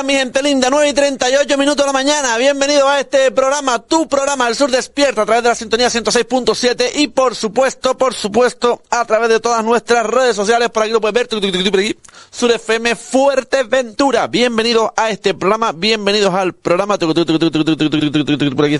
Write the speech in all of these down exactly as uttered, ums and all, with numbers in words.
mi gente linda, nueve y treinta y ocho minutos de la mañana. Bienvenido a este programa, tu programa, El Sur Despierta, a través de la sintonía ciento seis punto siete y por supuesto, por supuesto, a través de todas nuestras redes sociales. Por aquí lo puedes ver, por aquí, Sur F M Fuerteventura. Bienvenidos a este programa, bienvenidos al programa. Por aquí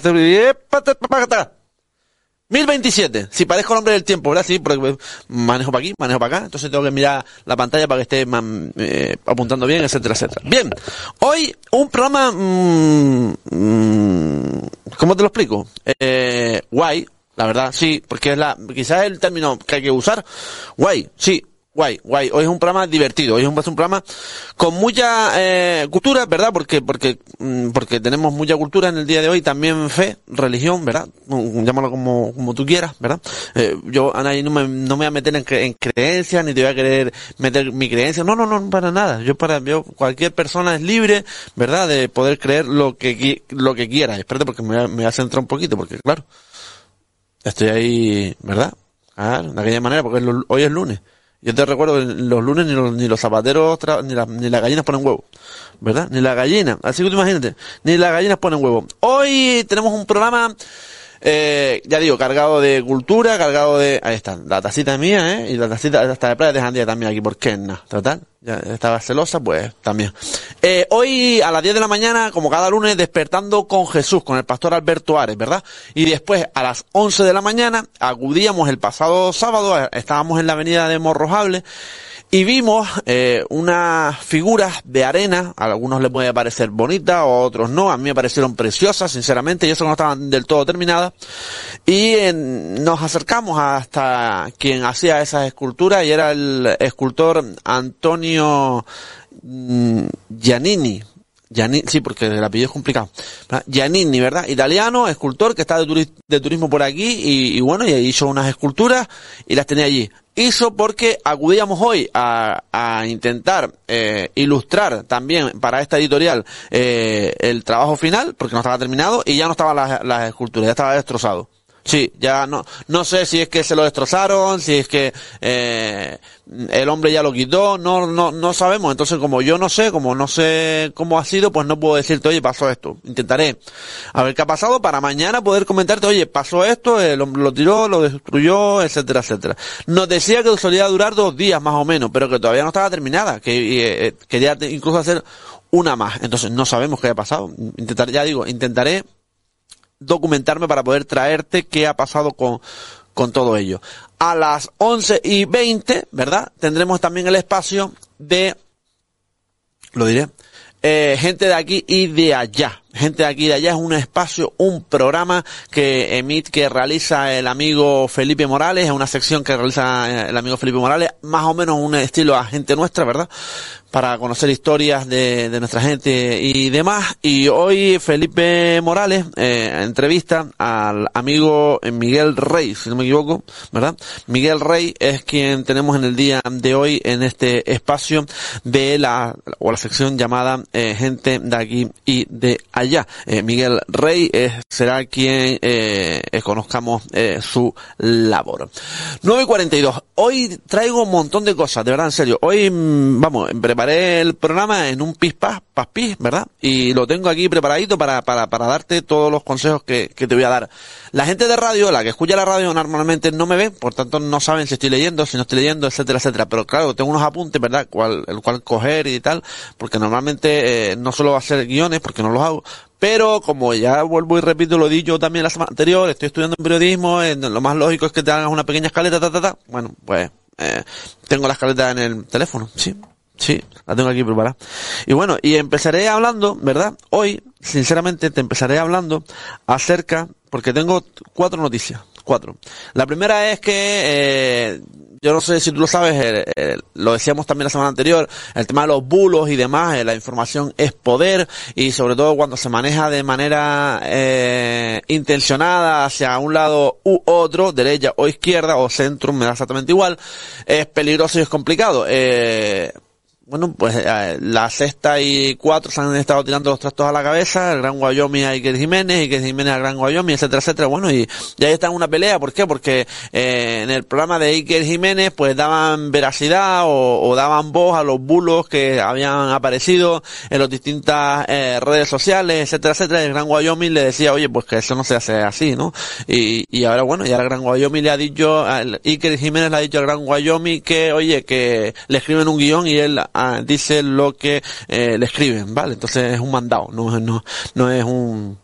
está mil veintisiete, si parezco el hombre del tiempo, ¿verdad? Sí, porque manejo para aquí, manejo para acá, entonces tengo que mirar la pantalla para que esté eh, apuntando bien, etcétera, etcétera. Bien, hoy un programa, mmm, mmm, ¿cómo te lo explico? Eh, guay, la verdad, sí, porque es la, quizás es el término que hay que usar, guay, sí. Guay, guay. Hoy es un programa divertido, hoy es un, es un programa con mucha eh, cultura, ¿verdad? Porque porque porque tenemos mucha cultura en el día de hoy, también fe, religión, ¿verdad? Llámalo como como tú quieras, ¿verdad? Eh, yo, Ana, no me, no me voy a meter en, cre en creencias, ni te voy a querer meter mi creencia, no, no, no, para nada. Yo para yo cualquier persona es libre, ¿verdad? De poder creer lo que lo que quiera. Espérate, porque me, me voy a centrar un poquito, porque claro, estoy ahí, ¿verdad? Ah, de aquella manera, porque es, hoy es lunes. Yo te recuerdo que los lunes ni los, ni los zapateros, ni, la, ni las gallinas ponen huevo, ¿verdad? Ni las gallinas, así que tú imagínate, ni las gallinas ponen huevo. Hoy tenemos un programa, eh, ya digo, cargado de cultura, cargado de, ahí está, la tacita mía, ¿eh? Y la tacita hasta de Playa de Jandía también aquí, ¿por qué no? Total, ya estaba celosa, pues también. Eh, hoy a las diez de la mañana, como cada lunes, Despertando con Jesús, con el pastor Alberto Ares, ¿verdad? Y después, a las once de la mañana, acudíamos el pasado sábado, estábamos en la avenida de Morrojable, y vimos eh, unas figuras de arena, a algunos les puede parecer bonitas, a otros no, a mí me parecieron preciosas, sinceramente, y eso que no estaban del todo terminadas, y eh, nos acercamos hasta quien hacía esas esculturas, y era el escultor Antonio mmm, Giannini. Giannini, sí, porque el apellido es complicado. Giannini, ¿verdad? Italiano, escultor que está de, turi de turismo por aquí y, y bueno, y hizo unas esculturas y las tenía allí. Hizo porque acudíamos hoy a, a intentar eh, ilustrar también para esta editorial eh, el trabajo final, porque no estaba terminado y ya no estaban las, las esculturas, ya estaba destrozado. Sí, ya no, no sé si es que se lo destrozaron, si es que, eh, el hombre ya lo quitó, no, no, no sabemos. Entonces, como yo no sé, como no sé cómo ha sido, pues no puedo decirte, oye, pasó esto. Intentaré a ver qué ha pasado para mañana poder comentarte, oye, pasó esto, el hombre lo tiró, lo destruyó, etcétera, etcétera. Nos decía que solía durar dos días más o menos, pero que todavía no estaba terminada, que eh, quería incluso hacer una más. Entonces, no sabemos qué ha pasado. Intentaré, ya digo, intentaré documentarme para poder traerte qué ha pasado con, con todo ello. A las once y veinte, ¿verdad? Tendremos también el espacio de, lo diré, eh, gente de aquí y de allá. Gente de aquí y de allá es un espacio, un programa que emite, que realiza el amigo Felipe Morales, es una sección que realiza el amigo Felipe Morales, más o menos un estilo a gente nuestra, ¿verdad? Para conocer historias de, de nuestra gente y demás. Y hoy Felipe Morales eh, entrevista al amigo Miguel Rey, si no me equivoco, ¿verdad? Miguel Rey es quien tenemos en el día de hoy en este espacio de la, o la sección llamada eh, gente de aquí y de allá. Eh, Miguel Rey eh, será quien eh, eh, conozcamos eh, su labor. nueve y cuarenta y dos. Hoy traigo un montón de cosas, de verdad, en serio. Hoy, vamos, preparé el programa en un pis pas, pas pis, ¿verdad? Y lo tengo aquí preparadito para, para, para darte todos los consejos que, que te voy a dar. La gente de radio, la que escucha la radio normalmente no me ve, por tanto no saben si estoy leyendo, si no estoy leyendo, etcétera, etcétera. Pero claro, tengo unos apuntes, ¿verdad? Cual, el cual coger y tal, porque normalmente eh, no suelo hacer guiones, porque no los hago. Pero como ya vuelvo y repito, lo di yo también la semana anterior, estoy estudiando en periodismo, eh, lo más lógico es que te hagas una pequeña escaleta, ta, ta, ta. Bueno, pues eh, tengo la escaleta en el teléfono, sí. Sí, la tengo aquí preparada. Y bueno, y empezaré hablando, ¿verdad? Hoy, sinceramente, te empezaré hablando acerca, porque tengo cuatro noticias, cuatro. La primera es que, eh, yo no sé si tú lo sabes, eh, eh, lo decíamos también la semana anterior, el tema de los bulos y demás, eh, la información es poder, y sobre todo cuando se maneja de manera eh, intencionada hacia un lado u otro, derecha o izquierda o centro, me da exactamente igual, es peligroso y es complicado. Eh, bueno, pues eh, la sexta y cuatro se han estado tirando los trastos a la cabeza, el Gran Wyoming a Iker Jiménez, Iker Jiménez al Gran Wyoming, etcétera, etcétera. Bueno, y, y ahí está una pelea. ¿Por qué? Porque eh, en el programa de Iker Jiménez pues daban veracidad o, o daban voz a los bulos que habían aparecido en las distintas eh, redes sociales, etcétera, etcétera. Y el Gran Wyoming le decía, oye, pues que eso no se hace así, ¿no? Y, y ahora, bueno, y ahora el Gran Wyoming le ha dicho, el Iker Jiménez le ha dicho al Gran Wyoming que, oye, que le escriben un guión y él ah, dice lo que eh, le escriben, ¿vale? Entonces es un mandado, no, no, no es un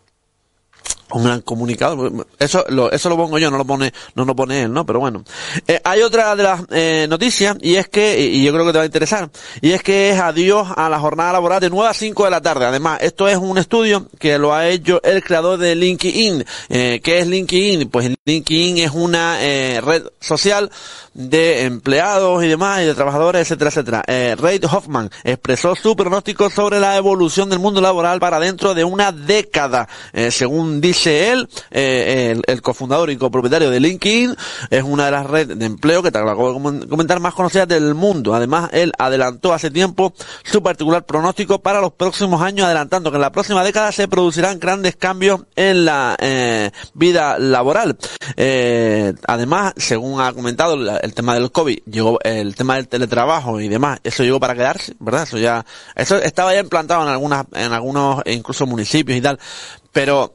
un gran comunicado. Eso lo, eso lo pongo yo, no lo pone, no lo pone él, ¿no? Pero bueno. Eh, hay otra de las eh, noticias, y es que, y yo creo que te va a interesar, y es que es adiós a la jornada laboral de nueve a cinco de la tarde. Además, esto es un estudio que lo ha hecho el creador de LinkedIn. Eh, ¿qué es LinkedIn? Pues LinkedIn es una eh, red social de empleados y demás, y de trabajadores, etcétera, etcétera. Eh, Reid Hoffman expresó su pronóstico sobre la evolución del mundo laboral para dentro de una década. Eh, según dice él, eh, el, el cofundador y copropietario de LinkedIn, es una de las redes de empleo que te acabo de comentar más conocidas del mundo. Además, él adelantó hace tiempo su particular pronóstico para los próximos años, adelantando que en la próxima década se producirán grandes cambios en la eh, vida laboral. Eh, además, según ha comentado, el tema del COVID, llegó el tema del teletrabajo y demás, eso llegó para quedarse, ¿verdad? Eso ya, eso estaba ya implantado en algunas, en algunos, incluso municipios y tal, pero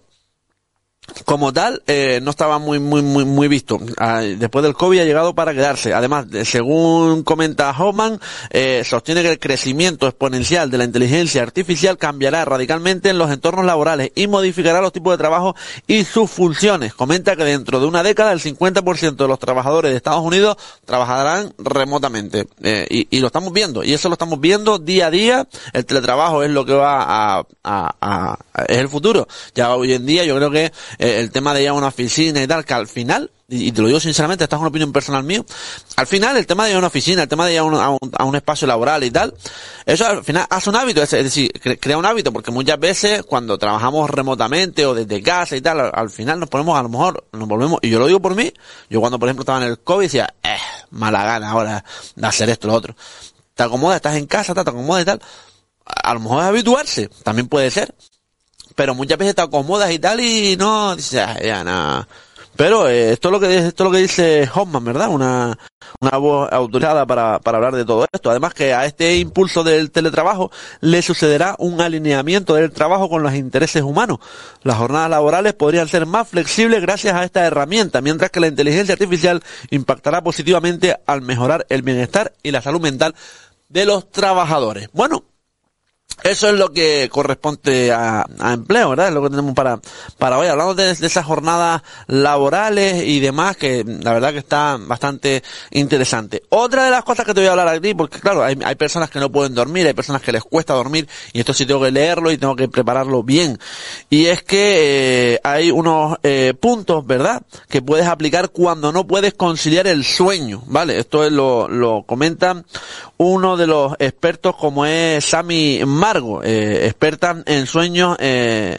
como tal, eh, no estaba muy, muy, muy, muy visto. Ah, después del COVID ha llegado para quedarse. Además, de, según comenta Hoffman, eh, sostiene que el crecimiento exponencial de la inteligencia artificial cambiará radicalmente en los entornos laborales y modificará los tipos de trabajo y sus funciones. Comenta que dentro de una década el cincuenta por ciento de los trabajadores de Estados Unidos trabajarán remotamente. Eh, y, y lo estamos viendo. Y eso lo estamos viendo día a día. El teletrabajo es lo que va a, a, a, a es el futuro. Ya hoy en día yo creo que Eh, el tema de ir a una oficina y tal, que al final, y, y te lo digo sinceramente, esta es una opinión personal mío, al final el tema de ir a una oficina, el tema de ir a un, a un, a un espacio laboral y tal, eso al final hace un hábito, es, es decir, cre, crea un hábito, porque muchas veces cuando trabajamos remotamente o desde casa y tal, al, al final nos ponemos, a lo mejor nos volvemos, y yo lo digo por mí, yo cuando por ejemplo estaba en el COVID decía, eh, mala gana ahora de hacer esto, lo otro. Te acomodas, estás en casa, te acomodas y tal, a, a lo mejor es habituarse, también puede ser. Pero muchas veces te acomodas y tal y no dices, ah, ya nada. Pero eh, esto es lo que esto es lo que dice Hoffman, ¿verdad? Una una voz autorizada para para hablar de todo esto. Además que a este impulso del teletrabajo le sucederá un alineamiento del trabajo con los intereses humanos. Las jornadas laborales podrían ser más flexibles gracias a esta herramienta, mientras que la inteligencia artificial impactará positivamente al mejorar el bienestar y la salud mental de los trabajadores. Bueno, eso es lo que corresponde a, a empleo, ¿verdad? Es lo que tenemos para, para hoy. Hablamos de, de esas jornadas laborales y demás, que la verdad que está bastante interesante. Otra de las cosas que te voy a hablar aquí, porque claro, hay, hay personas que no pueden dormir, hay personas que les cuesta dormir, y esto sí tengo que leerlo y tengo que prepararlo bien. Y es que eh, hay unos eh, puntos, ¿verdad?, que puedes aplicar cuando no puedes conciliar el sueño, ¿vale? Esto es lo, lo comenta uno de los expertos, como es Sami Margo, eh, experta en sueños eh,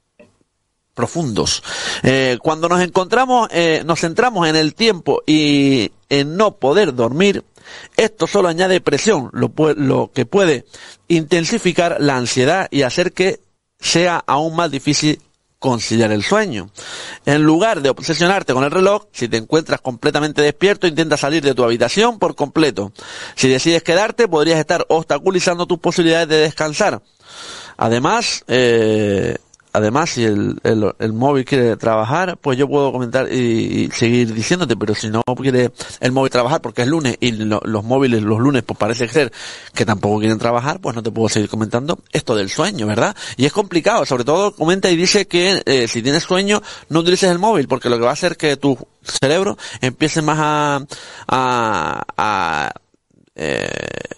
profundos. Eh, cuando nos encontramos, eh, nos centramos en el tiempo y en no poder dormir, esto solo añade presión, lo, lo que puede intensificar la ansiedad y hacer que sea aún más difícil conciliar el sueño. En lugar de obsesionarte con el reloj, si te encuentras completamente despierto, intenta salir de tu habitación por completo. Si decides quedarte, podrías estar obstaculizando tus posibilidades de descansar. Además, eh, además, si el, el, el móvil quiere trabajar, pues yo puedo comentar y, y seguir diciéndote, pero si no quiere el móvil trabajar porque es lunes y lo, los móviles los lunes pues parece ser que tampoco quieren trabajar, pues no te puedo seguir comentando esto del sueño, ¿verdad? Y es complicado, sobre todo comenta y dice que eh, si tienes sueño no utilices el móvil, porque lo que va a hacer que tu cerebro empiece más a, a, a eh,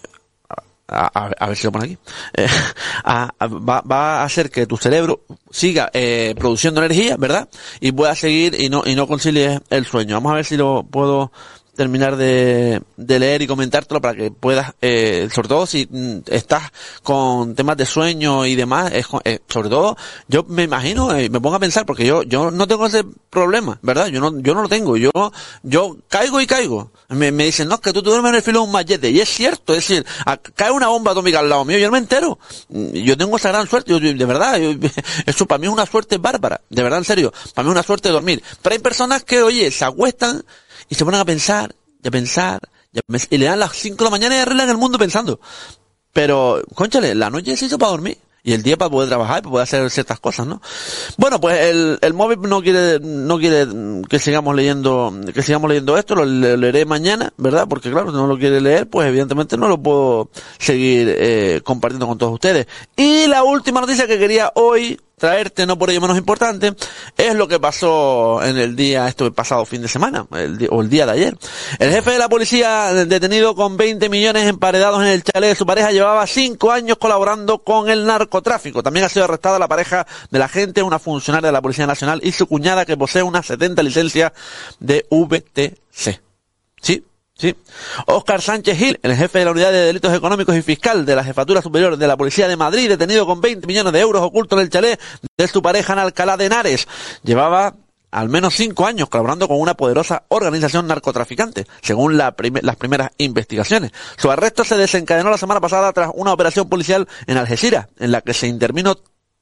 A, a, a ver si lo pone aquí, eh, a, a, va, va a hacer que tu cerebro siga eh, produciendo energía, ¿verdad? Y pueda seguir y no y no concilie el sueño. Vamos a ver si lo puedo terminar de, de leer y comentártelo para que puedas, eh, sobre todo si mm, estás con temas de sueño y demás, es, eh, sobre todo, yo me imagino, eh, me pongo a pensar, porque yo, yo no tengo ese problema, ¿verdad? Yo no, yo no lo tengo, yo, yo caigo y caigo. Me, me dicen, no, es que tú te duermes en el filo de un machete, y es cierto, es decir, a, cae una bomba atómica al lado mío, yo no me entero. Yo tengo esa gran suerte, yo, de verdad, yo, eso para mí es una suerte bárbara, de verdad, en serio, para mí es una suerte de dormir. Pero hay personas que, oye, se acuestan y se ponen a pensar, y a pensar, y, a pensar, y le dan las cinco de la mañana y arreglan el mundo pensando. Pero, cónchale, la noche se hizo para dormir. Y el día para poder trabajar y para poder hacer ciertas cosas, ¿no? Bueno, pues el, el móvil no quiere, no quiere que sigamos leyendo, que sigamos leyendo esto, lo, lo leeré mañana, ¿verdad? Porque claro, si no lo quiere leer, pues evidentemente no lo puedo seguir, eh, compartiendo con todos ustedes. Y la última noticia que quería hoy traerte, no por ello menos importante, es lo que pasó en el día, esto pasado fin de semana, el día, o el día de ayer. El jefe de la policía, detenido con veinte millones emparedados en el chalet de su pareja, llevaba cinco años colaborando con el narcotráfico. También ha sido arrestada la pareja de la agente, una funcionaria de la Policía Nacional, y su cuñada, que posee unas setenta licencias de V T C. ¿Sí? Sí. Óscar Sánchez Gil, el jefe de la Unidad de Delitos Económicos y Fiscal de la Jefatura Superior de la Policía de Madrid, detenido con veinte millones de euros ocultos en el chalet de su pareja en Alcalá de Henares. Llevaba al menos cinco años colaborando con una poderosa organización narcotraficante, según la prim- las primeras investigaciones. Su arresto se desencadenó la semana pasada tras una operación policial en Algeciras, en la que se intervino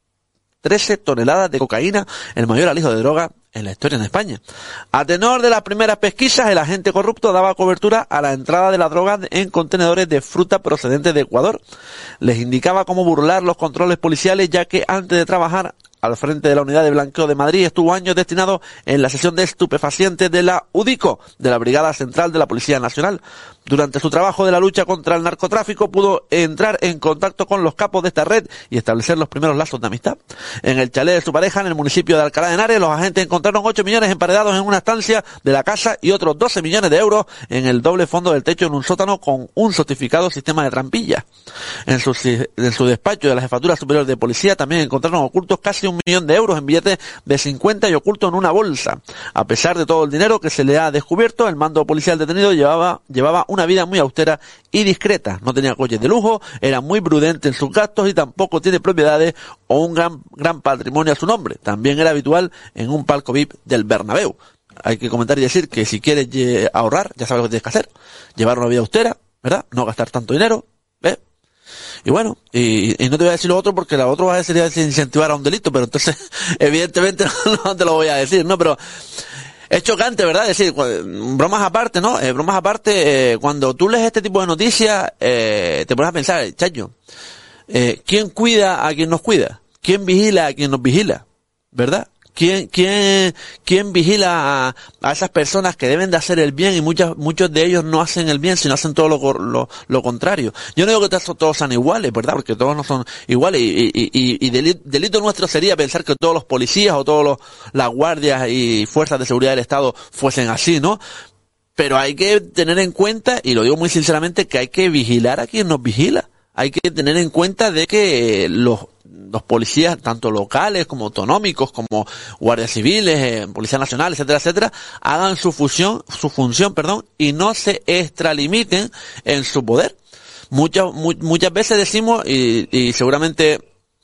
trece toneladas de cocaína, el mayor alijo de droga en la historia en España. A tenor de las primeras pesquisas, el agente corrupto daba cobertura a la entrada de la droga en contenedores de fruta procedentes de Ecuador. Les indicaba cómo burlar los controles policiales, ya que antes de trabajar al frente de la Unidad de Blanqueo de Madrid estuvo años destinado en la sección de estupefacientes de la UDICO, de la Brigada Central de la Policía Nacional. Durante su trabajo de la lucha contra el narcotráfico pudo entrar en contacto con los capos de esta red y establecer los primeros lazos de amistad. En el chalet de su pareja, en el municipio de Alcalá de Henares, los agentes encontraron ocho millones emparedados en una estancia de la casa y otros doce millones de euros en el doble fondo del techo en un sótano con un sofisticado sistema de trampillas. En su, en su despacho de la Jefatura Superior de Policía también encontraron ocultos casi un millón de euros en billetes de cincuenta y ocultos en una bolsa. A pesar de todo el dinero que se le ha descubierto, el mando policial detenido llevaba, llevaba una vida muy austera y discreta. No tenía coches de lujo, era muy prudente en sus gastos y tampoco tiene propiedades o un gran, gran patrimonio a su nombre. También era habitual en un palco V I P del Bernabéu. Hay que comentar y decir que si quieres eh, ahorrar, ya sabes lo que tienes que hacer. Llevar una vida austera, ¿verdad? No gastar tanto dinero, ¿ves? Y bueno, y, y no te voy a decir lo otro porque lo otro va a ser incentivar a un delito, pero entonces, evidentemente no, no te lo voy a decir, ¿no? Pero es chocante, ¿verdad? Es decir, bromas aparte, ¿no? Eh, bromas aparte, eh, cuando tú lees este tipo de noticias, eh, te pones a pensar, chacho, eh, ¿quién cuida a quien nos cuida? ¿Quién vigila a quien nos vigila? ¿Verdad? ¿Quién, quién, quién vigila a, a esas personas que deben de hacer el bien y muchas, muchos de ellos no hacen el bien, sino hacen todo lo, lo, lo contrario? Yo no digo que todos, todos sean iguales, ¿verdad? Porque todos no son iguales y, y, y, y delito, delito nuestro sería pensar que todos los policías o todos los, las guardias y fuerzas de seguridad del Estado fuesen así, ¿no? Pero hay que tener en cuenta, y lo digo muy sinceramente, que hay que vigilar a quien nos vigila. Hay que tener en cuenta de que los los policías, tanto locales como autonómicos, como guardias civiles, eh, policía nacional, etcétera, etcétera, hagan su función, su función, perdón, y no se extralimiten en su poder. Muchas, mu muchas veces decimos, y, y seguramente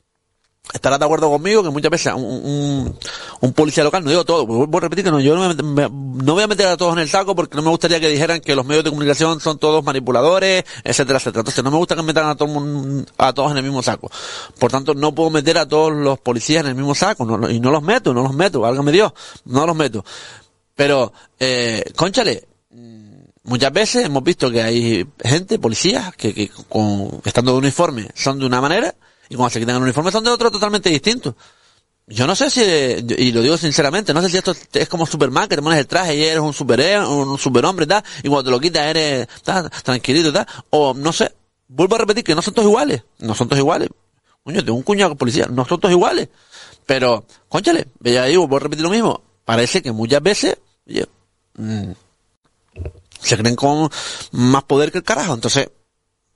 estarás de acuerdo conmigo, que muchas veces un, un, un policía local, no digo todo, voy a repetir que no, yo no, me, me, no voy a meter a todos en el saco porque no me gustaría que dijeran que los medios de comunicación son todos manipuladores, etcétera, etcétera. Entonces no me gusta que metan a, todo, a todos en el mismo saco. Por tanto, no puedo meter a todos los policías en el mismo saco, no, y no los meto, no los meto, válgame Dios, no los meto. Pero, eh, cónchale, muchas veces hemos visto que hay gente, policías, que, que con, estando de uniforme son de una manera, y cuando se quitan el uniforme son de otro totalmente distinto. Yo no sé si, y lo digo sinceramente, no sé si esto es como Superman, que te pones el traje y eres un superhéroe, un superhombre, tal, y cuando te lo quitas eres tal, tranquilito, tal, o no sé, vuelvo a repetir que no son todos iguales, no son todos iguales. Coño, tengo un cuñado policía, no son todos iguales. Pero, cónchale, ya digo, vuelvo a repetir lo mismo, parece que muchas veces, oye, mmm, se creen con más poder que el carajo, entonces,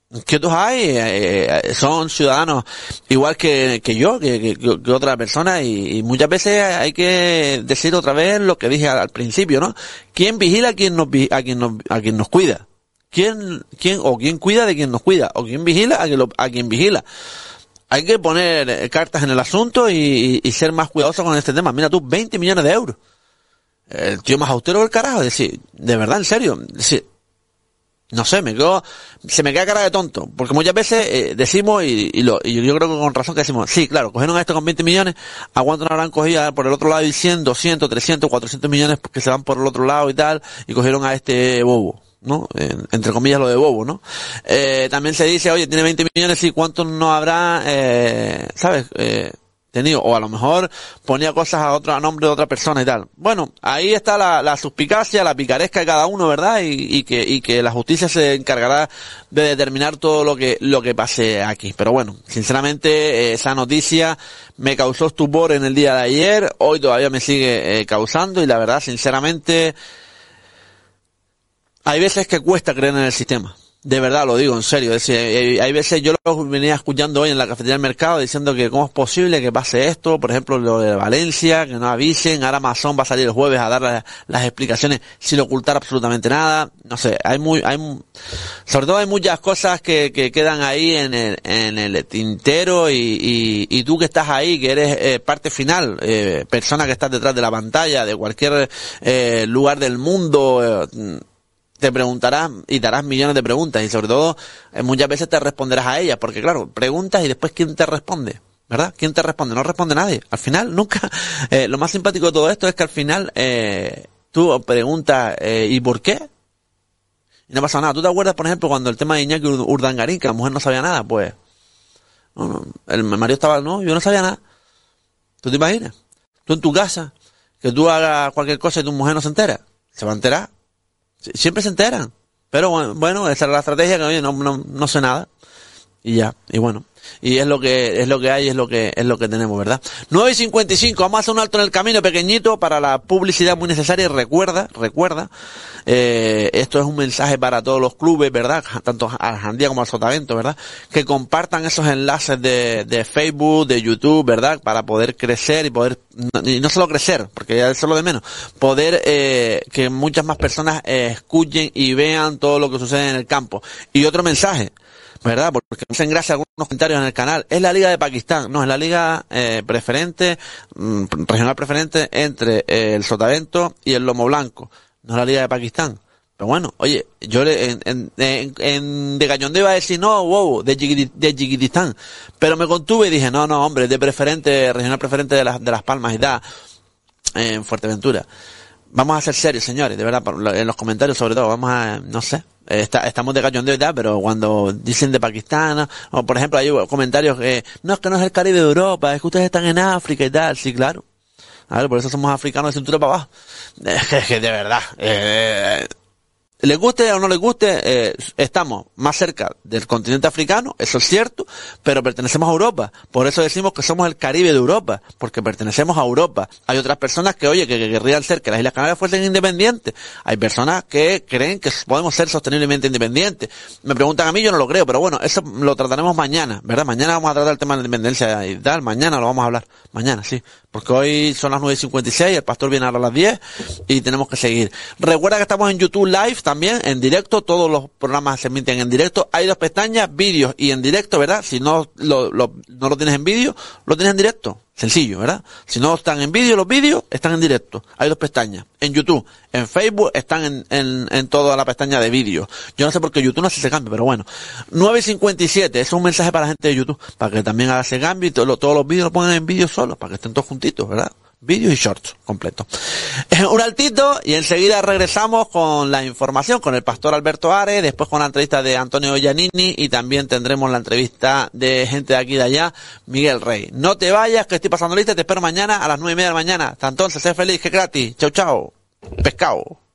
que otros hay, eh, son ciudadanos igual que, que yo, que, que, que otra persona, y, y muchas veces hay que decir otra vez lo que dije al, al principio, ¿no? ¿Quién vigila a quien nos, a quien nos, a quien nos cuida? ¿Quién, quién, o quién cuida de quien nos cuida? ¿O quién vigila a quien, lo, a quien vigila? Hay que poner cartas en el asunto y, y, y ser más cuidadosos con este tema. Mira tú, veinte millones de euros. El tío más austero del carajo, es decir, de verdad, en serio, es decir, no sé, me quedo, se me queda cara de tonto, porque muchas veces eh, decimos, y, y, lo, y yo creo que con razón que decimos, sí, claro, cogieron a esto con veinte millones, ¿a cuánto no habrán cogido a, por el otro lado y cien, doscientos, trescientos, cuatrocientos millones que se van por el otro lado y tal, y cogieron a este bobo, ¿no? Eh, entre comillas lo de bobo, ¿no? Eh, también se dice, oye, tiene veinte millones, y ¿cuántos no habrá, eh, sabes, eh, tenido? O a lo mejor ponía cosas a otro, a nombre de otra persona y tal. Bueno, ahí está la, la suspicacia, la picaresca de cada uno, ¿verdad? Y, y que, y que la justicia se encargará de determinar todo lo que, lo que pase aquí. Pero bueno, sinceramente, eh, esa noticia me causó estupor en el día de ayer, hoy todavía me sigue eh, causando, y la verdad, sinceramente, hay veces que cuesta creer en el sistema. De verdad lo digo, en serio. Es decir, hay veces, yo lo venía escuchando hoy en la cafetería del mercado diciendo que cómo es posible que pase esto, por ejemplo lo de Valencia, que no avisen, ahora Amazon va a salir el jueves a dar las, las explicaciones sin ocultar absolutamente nada. No sé, hay muy, hay, sobre todo hay muchas cosas que, que quedan ahí en el, en el tintero, y, y, y tú que estás ahí, que eres eh, parte final, eh, persona que estás detrás de la pantalla, de cualquier eh, lugar del mundo, eh, te preguntarás y darás millones de preguntas, y sobre todo eh, muchas veces te responderás a ellas, porque claro, preguntas y después ¿quién te responde? ¿Verdad? ¿Quién te responde? No responde nadie. Al final, nunca, eh, lo más simpático de todo esto es que al final, eh, tú preguntas, eh, ¿y por qué? Y no pasa nada. ¿Tú te acuerdas, por ejemplo, cuando el tema de Iñaki Urdangarín, que la mujer no sabía nada? Pues, no, no, el marido estaba, no, yo no sabía nada. ¿Tú te imaginas? Tú en tu casa, que tú hagas cualquier cosa y tu mujer no se entera. ¿Se va a enterar? Siempre se enteran, pero bueno, bueno, esa es la estrategia, que oye, no, no, no sé nada, y ya, y bueno, y es lo que, es lo que hay, es lo que, es lo que tenemos, ¿verdad? nueve y cincuenta y cinco, vamos a hacer un alto en el camino pequeñito para la publicidad muy necesaria, y recuerda, recuerda, eh, esto es un mensaje para todos los clubes, ¿verdad? Tanto al Jandía como al Sotavento, ¿verdad? Que compartan esos enlaces de, de Facebook, de YouTube, ¿verdad? Para poder crecer y poder, y no solo crecer, porque ya es lo de menos, poder, eh, que muchas más personas eh, escuchen y vean todo lo que sucede en el campo. Y otro mensaje, ¿verdad? Porque me hacen gracia algunos comentarios en el canal. Es la Liga de Pakistán. No, es la Liga eh, preferente, mm, regional preferente entre eh, el Sotavento y el Lomo Blanco. No es la Liga de Pakistán. Pero bueno, oye, yo le, en, en, en, en de cachondeo iba a decir, no, wow, de, Chiquiti, de Chiquitistán. Pero me contuve y dije, no, no, hombre, de preferente, regional preferente de las, de las Palmas y da, eh, en Fuerteventura. Vamos a ser serios, señores, de verdad, en los comentarios sobre todo, vamos a, no sé, está, estamos de cachondeo y tal, pero cuando dicen de Pakistán, o por ejemplo hay comentarios que, no, es que no es el Caribe de Europa, es que ustedes están en África y tal, sí, claro. A ver, por eso somos africanos de cintura para abajo. Es que, que de verdad, eh, les guste o no les guste, eh, estamos más cerca del continente africano, eso es cierto, pero pertenecemos a Europa. Por eso decimos que somos el Caribe de Europa, porque pertenecemos a Europa. Hay otras personas que, oye, que, que querrían ser que las Islas Canarias fuesen independientes. Hay personas que creen que podemos ser sosteniblemente independientes. Me preguntan a mí, yo no lo creo, pero bueno, eso lo trataremos mañana, ¿verdad? Mañana vamos a tratar el tema de la independencia y tal, mañana lo vamos a hablar. Mañana, sí. Porque hoy son las nueve y cincuenta y seis, el pastor viene ahora a las diez y tenemos que seguir. Recuerda que estamos en YouTube Live también, en directo, todos los programas se emiten en directo. Hay dos pestañas, vídeos y en directo, ¿verdad? Si no lo, lo, no lo tienes en vídeo, lo tienes en directo. Sencillo, ¿verdad? Si no están en vídeo, los vídeos están en directo. Hay dos pestañas. En YouTube, en Facebook están en, en, en toda la pestaña de vídeos. Yo no sé por qué YouTube no hace ese cambio, pero bueno. nueve y cincuenta y siete, es un mensaje para la gente de YouTube, para que también haga ese cambio y todo, todos los vídeos lo pongan en vídeo solos, para que estén todos juntitos, ¿verdad? Vídeos y shorts completos. Un altito y enseguida regresamos con la información con el pastor Alberto Ares, después con la entrevista de Antonio Giannini y también tendremos la entrevista de gente de aquí y de allá, Miguel Rey. No te vayas, que estoy pasando lista, te espero mañana a las nueve y media de la mañana. Hasta entonces, sé feliz, que gratis. Chau, chau. Pescado.